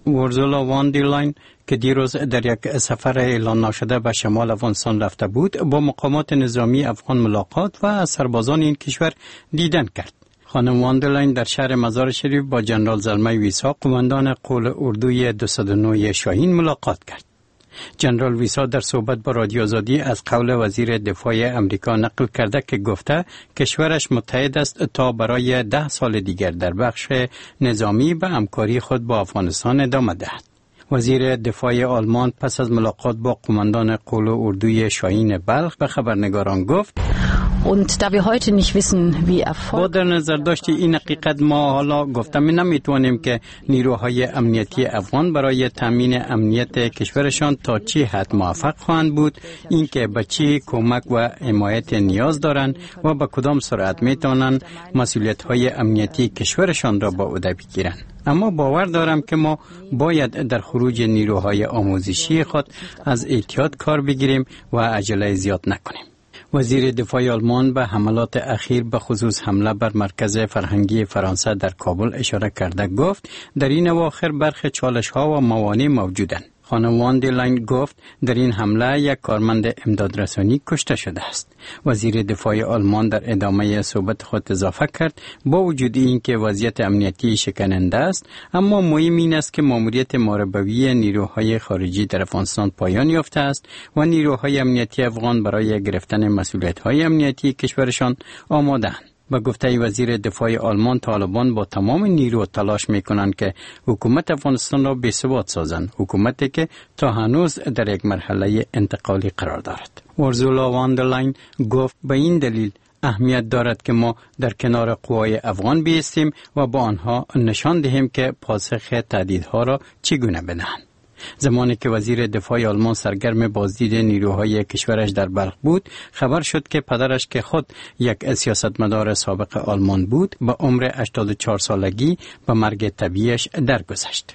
ورزولا واندرلاین که دیروز در یک سفر اعلان نشده به شمال افغانستان رفته بود با مقامات نظامی افغان ملاقات و سربازان این کشور دیدن کرد. خانم واندرلاین در شهر مزار شریف با جنرال زلمه ویسا قماندان قول اردوی دویست و نه شاهین ملاقات کرد. جنرال ویسا در صحبت با رادیو آزادی از قول وزیر دفاع امریکا نقل کرده که گفته کشورش متحد است تا برای ده سال دیگر در بخش نظامی به همکاری خود با افغانستان ادامه دهد. وزیر دفاع آلمان پس از ملاقات با قماندان قول اردوی شاهین بلخ به خبرنگاران گفت Und da wir heute nicht wissen, wie erfolgreich با در نظر داشتی این حقیقت ما حالا گفتم نمیتونیم که نیروهای امنیتی افغان برای تامین امنیت کشورشان تا چه حد موفق خواهند بود، اینکه به چه کمک و حمایت نیاز دارند و به کدام سرعت میتونن مسئولیت‌های امنیتی کشورشان را با عهده بگیرند. اما باور دارم که ما باید در خروج نیروهای آموزشی خود از احتیاط کار بگیریم و عجله زیاد نکنیم. وزیر دفاع آلمان به حملات اخیر به خصوص حمله بر مرکز فرهنگی فرانسه در کابل اشاره کرده گفت در این اواخر برخی چالش‌ها و موانع موجودند. خانم واندرلاین گفت در این حمله یک کارمند امدادرسانی کشته شده است. وزیر دفاع آلمان در ادامه صحبت خود اضافه کرد با وجود اینکه وضعیت امنیتی شکننده است، اما مهم این است که ماموریت ماربوی نیروهای خارجی در افغانستان پایان یافته است و نیروهای امنیتی افغان برای گرفتن مسئولیت‌های امنیتی کشورشان آماده‌اند. با گفته وزیر دفاع آلمان، طالبان با تمام نیرو تلاش میکنند که حکومت افغانستان را بی‌ثبات سازند، حکومتی که تا هنوز در یک مرحله انتقالی قرار دارد. ورزولا واندرلاین گفت به این دلیل اهمیت دارد که ما در کنار قوای افغان بایستیم و با آنها نشان دهیم که پاسخ تهدیدها را چگونه بدهند. زمانی که وزیر دفاع آلمان سرگرم بازدید نیروهای کشورش در بلخ بود، خبر شد که پدرش که خود یک سیاستمدار سابق آلمان بود، به عمر هشتاد و چهار سالگی به مرگ طبیعیش درگذشت.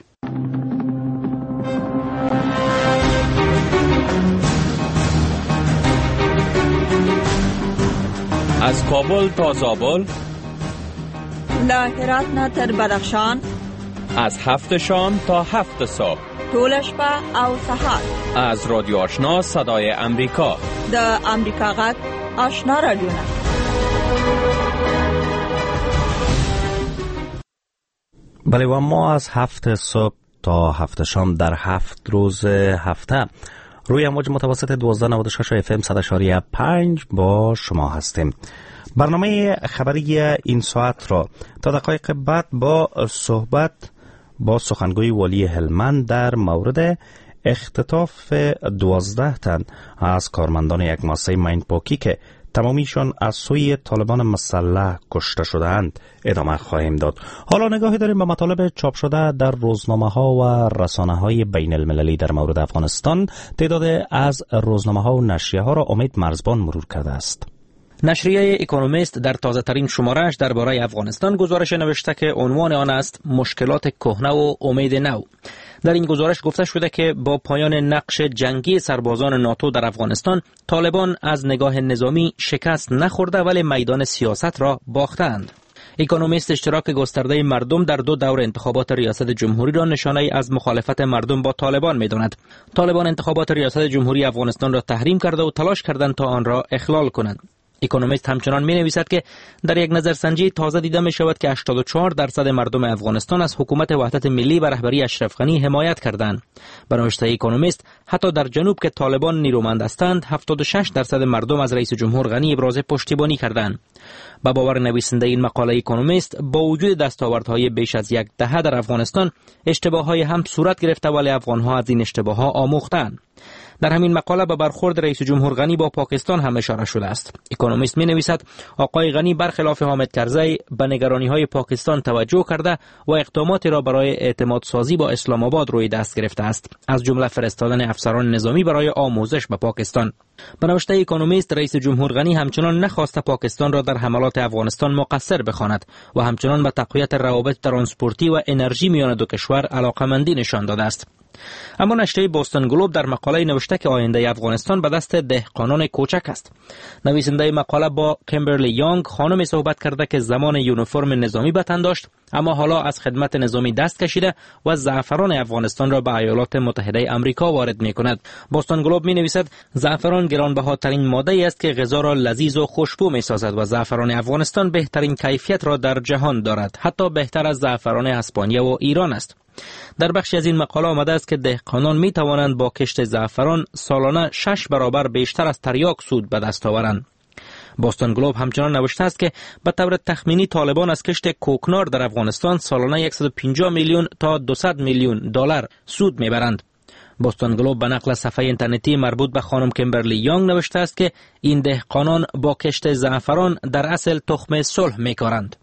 از کابل تا زابل، له هرات نه تر بدخشان، از هفت شام تا هفت صبح، ټول شپه او سهار، از رادیو آشنا صدای امریکا، د امریکا غږ آشنا رادیوونه. بله و ما از هفت صبح تا هفت شام در هفت روز هفته روی امواج متوسط دوازده نود و شش اف ام صد و شش پنج با شما هستیم. برنامه خبری این ساعت را تا دقایق بعد با صحبت با سخنگوی والی هلمند در مورد اختطاف دوازده تن از کارمندان یک مؤسسه ماینپاکی که تمامیشان از سوی طالبان مسلح کشته شدند ادامه خواهیم داد. حالا نگاهی داریم به مطالب چاپ شده در روزنامه ها و رسانه های بین المللی در مورد افغانستان. تعداد از روزنامه ها و نشریه ها را امید مرزبان مرور کرده است. نشریه اکونومیست در تازه ترین شماره‌اش درباره افغانستان گزارش نوشته که عنوان آن است مشکلات کهنه و امید نو. در این گزارش گفته شده که با پایان نقش جنگی سربازان ناتو در افغانستان، طالبان از نگاه نظامی شکست نخورده ولی میدان سیاست را باختند. اکونومیست اشتراک گسترده مردم در دو دور انتخابات ریاست جمهوری را نشانه از مخالفت مردم با طالبان می‌داند. طالبان انتخابات ریاست جمهوری افغانستان را تحریم کرده و تلاش کردند تا آن را اخلال کنند. اکونومیست همچنان می نویسد که در یک نظرسنجی تازه دیده می شود که هشتاد و چهار درصد مردم افغانستان از حکومت وحدت ملی و رهبری اشرف غنی حمایت کردند. به نوشته اکونومیست، حتی در جنوب که طالبان نیرومند هستند، هفتاد و شش درصد مردم از رئیس جمهور غنی ابراز پشتیبانی کردند. با باور نویسنده این مقاله اکونومیست، با وجود دستاوردهای بیش از یک دهه در افغانستان، اشتباههای هم صورت گرفته ولی افغانها از این اشتباهها آموختند. در همین مقاله به برخورد رئیس جمهور غنی با پاکستان هم اشاره شده است. اکونومیست می نویسد آقای غنی برخلاف حامد کرزی به نگرانی های پاکستان توجه کرده و اقداماتی را برای اعتماد سازی با اسلام آباد روی دست گرفته است، از جمله فرستادن افسران نظامی برای آموزش به پاکستان. به نوشته اکونومیست، رئیس جمهور غنی همچنان نخواسته پاکستان را در حملات افغانستان مقصر بخواند و همچنان به تقویت روابط ترانسپورتی و انرژی میان دو کشور علاقمندی نشان داده است. اما نشریه بوستون گلوب در مقاله نوشته که آینده افغانستان به دست دهقانان کوچک است. نویسنده مقاله با کمبرلی یانگ خانمی صحبت کرده که زمان یونیفرم نظامی به تن داشت اما حالا از خدمت نظامی دست کشیده و زعفران افغانستان را به ایالات متحده آمریکا وارد می کند. بوستون گلوب می نویسد زعفران گرانبهاترین ماده ای است که غذا را لذیذ و خوشبو می سازد و زعفران افغانستان بهترین کیفیت را در جهان دارد، حتی بهتر از زعفران اسپانیا و ایران است. در بخشی از این مقاله آمده است که دهقانان می توانند با کشت زعفران سالانه شش برابر بیشتر از تریاک سود به دست آورند. بوستون گلوب همچنان نوشته است که به طور تخمینی طالبان از کشت کوکنار در افغانستان سالانه صد و پنجاه میلیون تا دویست میلیون دلار سود میبرند. بوستون گلوب به نقل صفحه اینترنتی مربوط به خانم کمبرلی یانگ نوشته است که این دهقانان با کشت زعفران در اصل تخم صلح میکارند.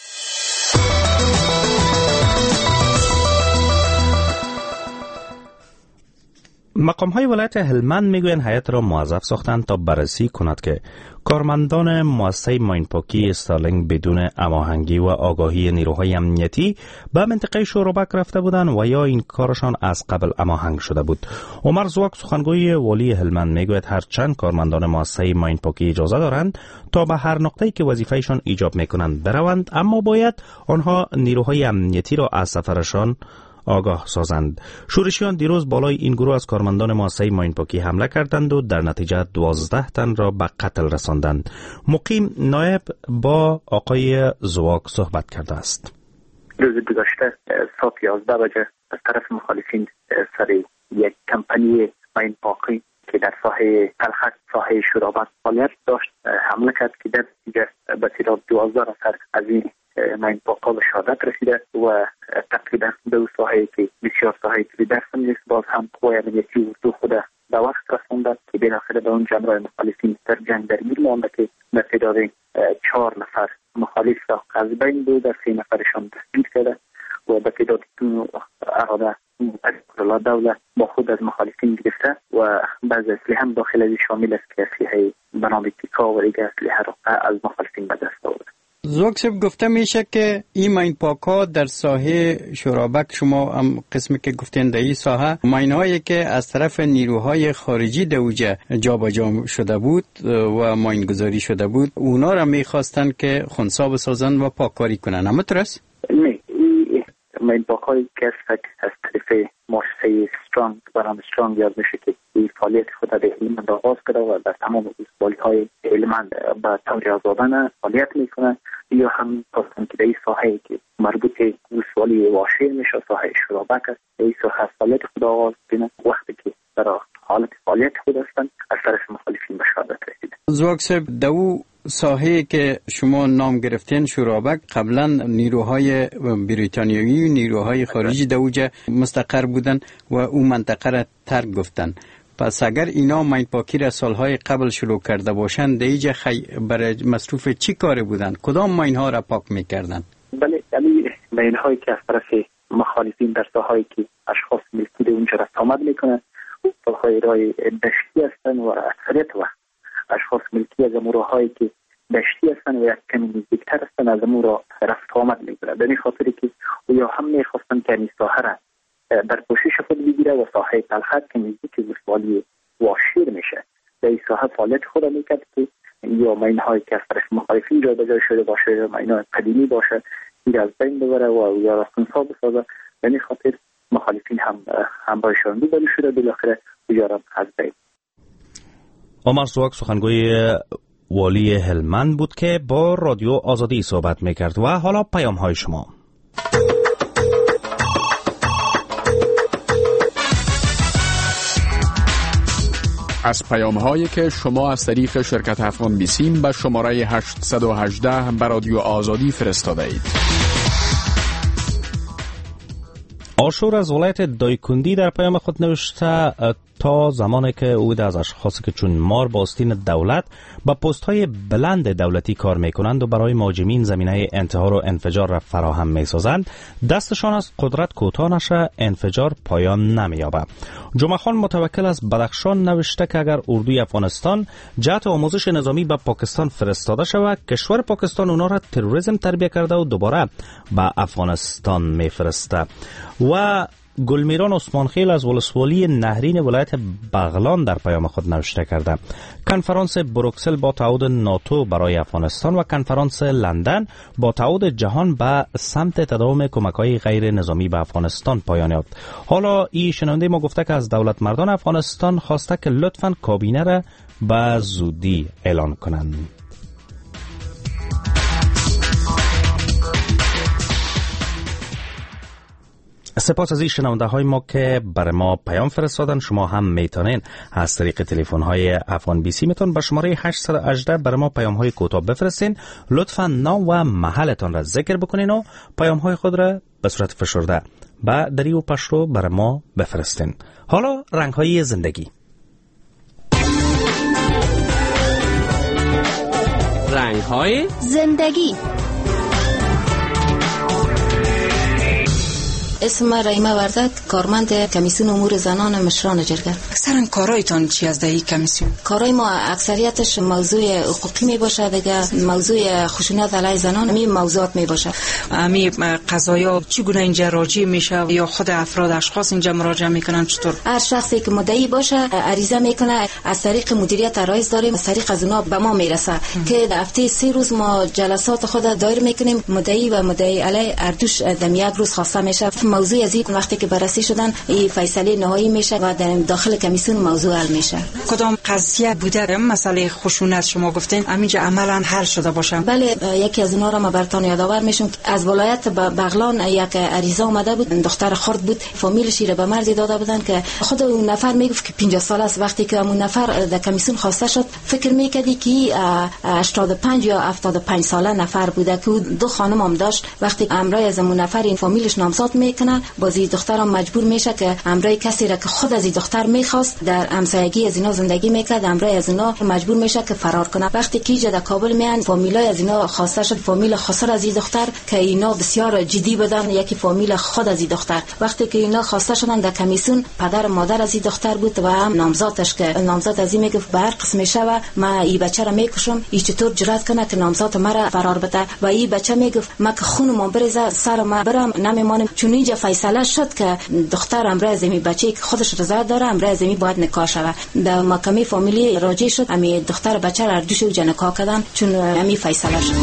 مقام های ولایت هلمند میگویند هیئت را موظف ساختند تا بررسی کند که کارمندان مؤسسه ماینپاکی استارلینگ بدون هماهنگی و آگاهی نیروهای امنیتی به منطقه شورابک رفته بودند و یا این کارشان از قبل هماهنگ شده بود. عمر زواک سخنگوی والی هلمند میگوید هرچند کارمندان مؤسسه ماینپاکی اجازه دارند تا به هر نقطه‌ای که وظیفهشان ایجاب میکنند بروند، اما باید آنها نیروهای امنیتی را از سفرشان آگاه سازند. شورشیان دیروز بالای این گروه از کارمندان مؤسسه ماینپاکی حمله کردند و در نتیجه دوازده تن را به قتل رساندند. مقیم نایب با آقای زواک صحبت کرده است. روز گذشته ساعت یازده بجه از طرف مخالفین سر یک کمپانی ماینپاکی که در ساحه تلخک ساحه شورابک فعالیت داشت حمله کرد که در نتیجه به تعداد دوازده نفر از این ماینپاکا به شهادت رسیده و تقریبا دو ساحه که بسیار ساحه که درسم نیست باز هم قوای امنیتی اردو خود به وقت رسونده که بالاخره به اون جنبه مخالفین در جنگ درگیر مانده که به تعداد چهار نفر مخالف را از بین برده، سه نفرشان دستگیر کرده و به تعداد دو اراده الله دولت با خود از مخالفین گرفته و بعض اسلحه هم داخل از شامل است که اسلحه به نام تیکا و دیگر اسلحه را از مخالفین به دست آورده. زوکسب گفته میشه که این ماینپاکا در ساحه شورابک، شما هم قسمی که گفتین در این ساحه ماینهایی که از طرف نیروهای خارجی دوجه جابجا شده بود و ماینگذاری شده بود اونا را میخواستن که خنثی بسازن و پاککاری کنن، اما درست؟ نه، این ماینپاکایی که از طرف مؤسسه استرانگ برام استرانگ یاد میشه که این فعالیت خود در هلمند آغاز کرده و در تمام ولایت‌های هلمند به طور آزادانه فعالیت میکنه، یا هم خواستن که در این ساحه که مربوط به ولسوالی واشیر میشه ساحه شورابک است در این ساحه فعالیت خود آغاز کنه. وقتی که در حالت فعالیت خود هستند از طرف مخالفین به شهادت رسیده. زواکسب دو ساحه که شما نام گرفتین شورابک قبلا نیروهای بریتانیایی و نیروهای خارجی دوجه مستقر بودن و اون منطقه را ترک گفتن. پس اگر اینا ماینپاکی را سالهای قبل شروع کرده باشند دیگه خی... برای مصروف چی کار بودن؟ کدام ماینها را پاک میکردن؟ بله، یعنی ماینهایی که از طرف مخالفین در ساحه‌ای که اشخاص ملکی اونجا را آمد میکنن ساحه‌های رای دشتی هستن و اکثریت وقت اشخاص ملکی از امورهایی که دشتی هستن و یک کمی نزدیکتر هستن از امور را رفت آمد میکنن. در این خاطری که اویا هم میخواستن که این ساحه را در پوشش خود بگیره و ساحه تلخک که نزدیک ولسوالی واشیر میشه در این ساحه فعالیت خود میکرد که یا ماینهایی که از طرف مخالفین جا به جای شده باشه یا ماینهای قدیمی باشه این از بین ببره و یا را خنثی بسازه. در این خاطر مخالفین هم همراهشان روبرو شده بالاخره اویا را از بین. عمر زواک سخنگوی والی هلمند بود که با رادیو آزادی صحبت میکرد. و حالا پیام های شما. از پیام هایی که شما از طریق شرکت افغان بیسیم به شماره هشت یک هشت به رادیو آزادی فرستاده اید. آشور از ولایت دایکندی در پیام خود نوشته تا زمانی که او از اشخاصی که چون مار با آستین دولت با پست های بلند دولتی کار میکنند و برای مهاجمین زمینه انتحار و انفجار را فراهم میسازند دستشان از قدرت کوتاه نشه انفجار پایان نمییابه. جمعه خان متوکل از بدخشان نوشته که اگر اردوی افغانستان جهت آموزش نظامی به پاکستان فرستاده شود کشور پاکستان اونا را تروریسم تربیه کرده و دوباره به افغانستان میفرسته. و گلمیران عثمانخیل از ولسوالی نهرین ولایت بغلان در پیام خود نوشته کرده: کنفرانس بروکسل با تعهد ناتو برای افغانستان و کنفرانس لندن با تعهد جهان به سمت تداوم کمک‌های غیر نظامی به افغانستان پایان یافت. حالا این شنونده ما گفته که از دولت مردان افغانستان خواسته که لطفاً کابینه را به زودی اعلان کنند. سپاس از این شنونده های ما که برای ما پیام فرستادن. شما هم میتونین از طریق تلفن های افغان بی سی میتون به شماره هشت یک هشت برای ما پیام های کوتاه بفرستین. لطفا نام و محلتان را ذکر بکنین و پیام های خود را به صورت فشرده با دری و پشتو برای ما بفرستین. حالا رنگ های زندگی. رنگ های زندگی. اسم من رحیمه وردک، کارمند کمیسیون امور زنان مشران جرگه. اکثرا کارایتان چی از دهی کمیسیون؟ کارای ما اکثریتش موضوع حقوقی می باشه دیگه، موضوع خشونت علیه زنان می موضوعات می باشه. امی قضایا چگونه اینجا راجع میشه یا خود افراد اشخاص اینجا مراجعه میکنن چطور؟ هر شخصی که مدعی باشه عریضه میکنه، از طریق مدیریت رئیس داریم، از طریق از اونها به ما میرسه که هفته سه روز ما جلسات خود دایر میکنیم. مدعی و مدعی علیه اردوش دم یک روز خواسته میشه. موضوع از این وقتی که بررسی شدن این فیصله نهایی میشه و در داخل کمیسیون موضوع حل میشه. کدام قضیه بوده مسئله خشونت شما گفتین همینجا عملا حل شده باشه؟ بله، یکی از اونها را ما براتون یادآور میشم. از ولایت بغلان یک عریضه اومده بود، دختر خرد بود، فامیلش را به مردی داده بودن که خود اون نفر میگفت که پنجاه ساله است. وقتی که اون نفر در کمیسیون خواسته شد فکر میکردی که هشتاد و پنج یا هفتاد و پنج ساله نفر بوده که دو خانم هم داشت. وقتی امرای از اون نفر این فامیلش نامزد میکنه، بازی دخترم مجبور میشه که امرای کسی را که خود از این دختر میخواست در همسایگی از اینا زندگی میکرد، امرای از اینا مجبور میشه که فرار کنه. وقتی که در کابل میان فامیلای از اینا خواسته شد، فامیل خسر از این دختر که اینا بسیار جدی بودن، یکی فامیل خود از این دختر. وقتی که اینا خواسته شدن در کمیسیون، پدر مادر از این دختر بود و هم نامزادش که نامزاد از این میگفت به هر قسم میشه و ما این بچه را میکشم، این چطور جرأت کنه که نامزاد مرا فرار بده. و این بچه میگفت ما که خونم بریزه سر ما برم نمیمانم. چون اینجا فیصله شد که دختر امروز زمین بچه‌ای که خودش رضایت داره امروز زمین باید نکاح شود. در محکمه فامیلی راجع شد، امی دختر بچه را دوش او نکاح کردن چون امی فیصله شد.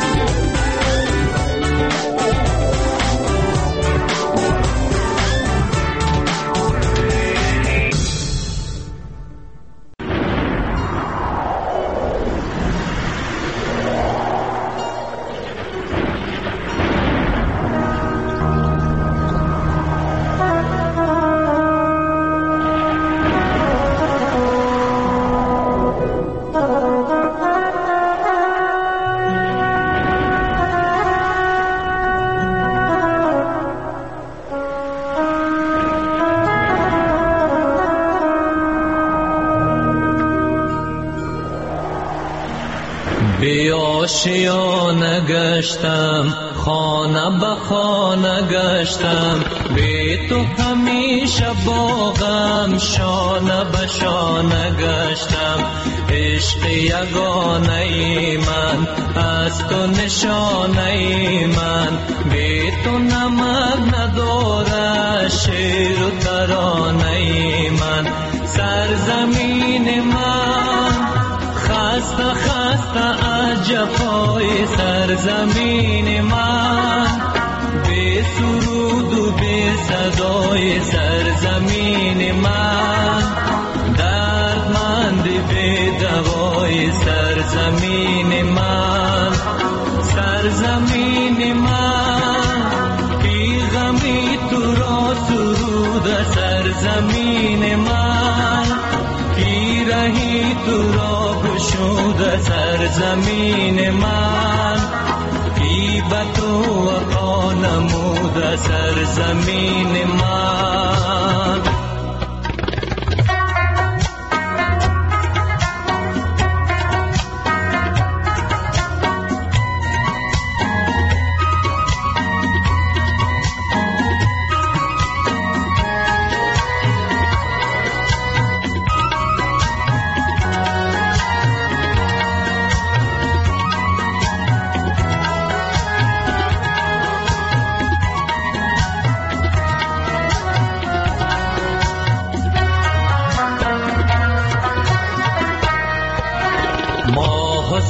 آشیانه گشتم، خانه به خانه گشتم، بی تو همیشه باغم شانه به شانه گشتم. عشق یگانه من از تو نشانه من، بی تو نمک نداره شعر و ترانه من. سرزمین من خسته خسته از جفای سرزمین من، بی سرود و بی صدای سرزمین من، دردمند بی دوای سرزمین من. سرزمین من بی غمی تو را سرود سرزمین من، بی رهی تو را گشود سرزمین من، بی بتو وفا نمود سرزمین من.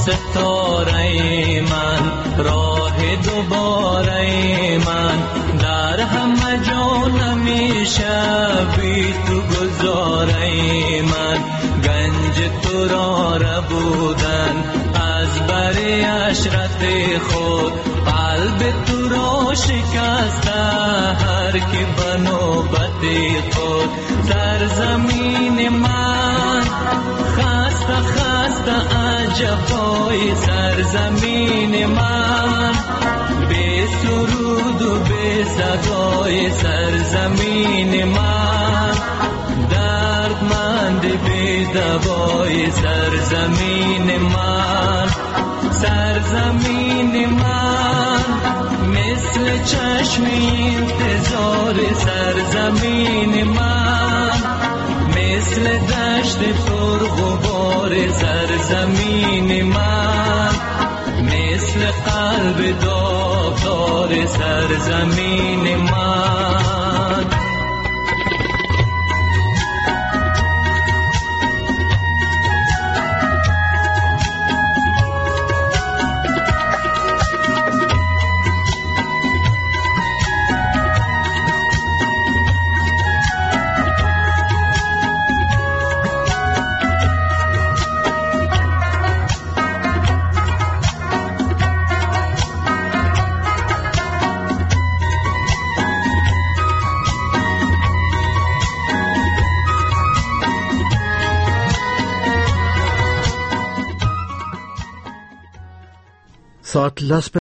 ستاره من، راه دوباره من، در همه جا نمیشه بی تو گذاره من. گنج تو را ربودن از بری عشرت خود، قلب تو را شکسته هر کی به نوبت خود. سرزمین من خسته خسته عجبای سرزمین من، بی سرود و بی صدای سرزمین من، دردمند بی دوای سرزمین من. سرزمین من مثل چشم انتظار سرزمین من، مثل دشت پر غبار سرزمین من، مثل قلب داغدار سرزمین من. ساعت لس